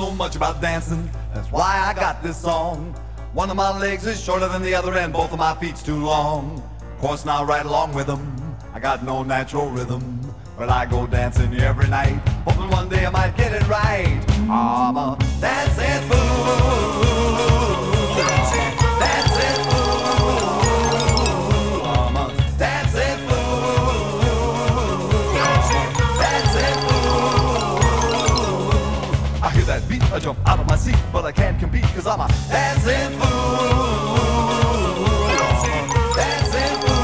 so much about dancing, that's why I got this song. One of my legs is shorter than the other and both of my feet's too long. Of course now right along with them, I got no natural rhythm, but I go dancing every night, hoping one day I might get it right. I'm a dancing fool. Dancing fool. I'm a dancing fool. Dancing fool. I hear that beat, I jump out of my seat, but I can't compete cause I'm a dancing fool. Dancing fool.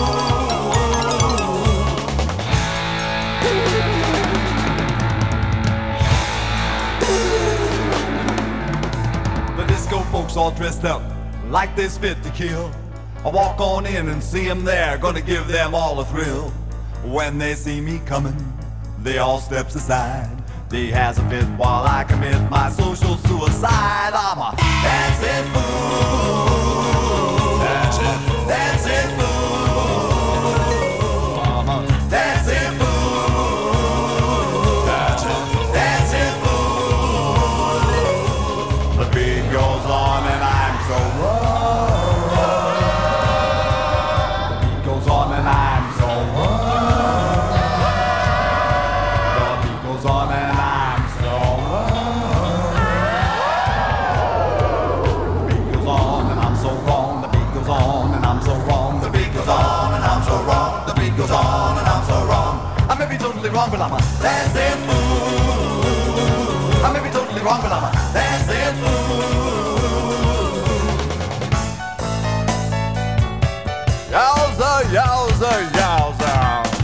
The disco folks all dressed up like they's fit to kill. I walk on in and see them there, gonna give them all a thrill. When they see me coming, they all steps aside. They has a fit while I commit my social suicide. I'm a dancing fool. Dancing fool. I'm a dancing fool. Dancing fool. The beat goes on and I'm so wrong. The beat goes on and I'm so wrong. The beat goes on and I'm so wrong. The beat goes on and I'm so wrong. The beat goes on and I'm so wrong. The beat goes on and I'm so wrong. The beat goes on and I'm so wrong. I may be totally wrong, but I'm a dancing fool. I may be totally wrong, but I'm a dancing fool. Yowza, yowza, yowza.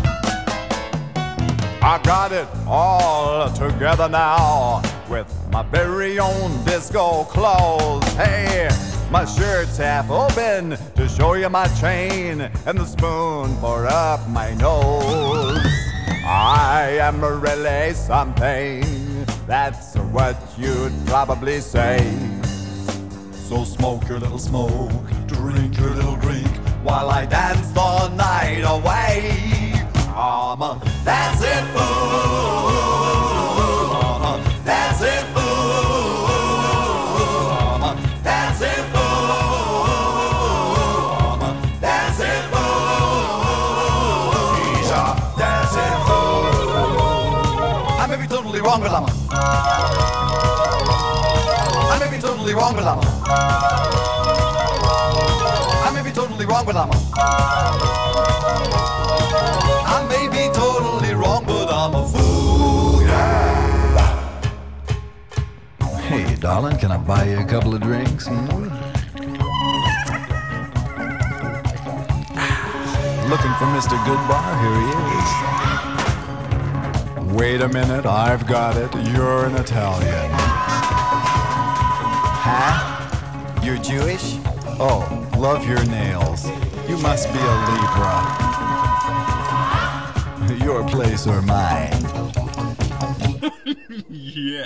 I got it all together now with my very own disco clothes. Hey, my shirt's half open to show you my chain and the spoon for up my nose. I am really something, that's what you'd probably say. So smoke your little smoke, drink your little drink, while I dance the night away. I'm a dancing fool. I'm a dancing fool. I'm a dancing fool. I'm a dancing fool. He's a dancing fool. I may be totally wrong, but I'm a. I may be totally wrong, but I'm a. I may be totally wrong, but I'm a. I may be totally wrong, but I'm a fool, yeah. Hey, darling, can I buy you a couple of drinks? Looking for Mr. Goodbar? Here he is. Wait a minute, I've got it. You're an Italian. Huh? You're Jewish? Oh, love your nails. You must be a Libra. Your place or mine. Yeah.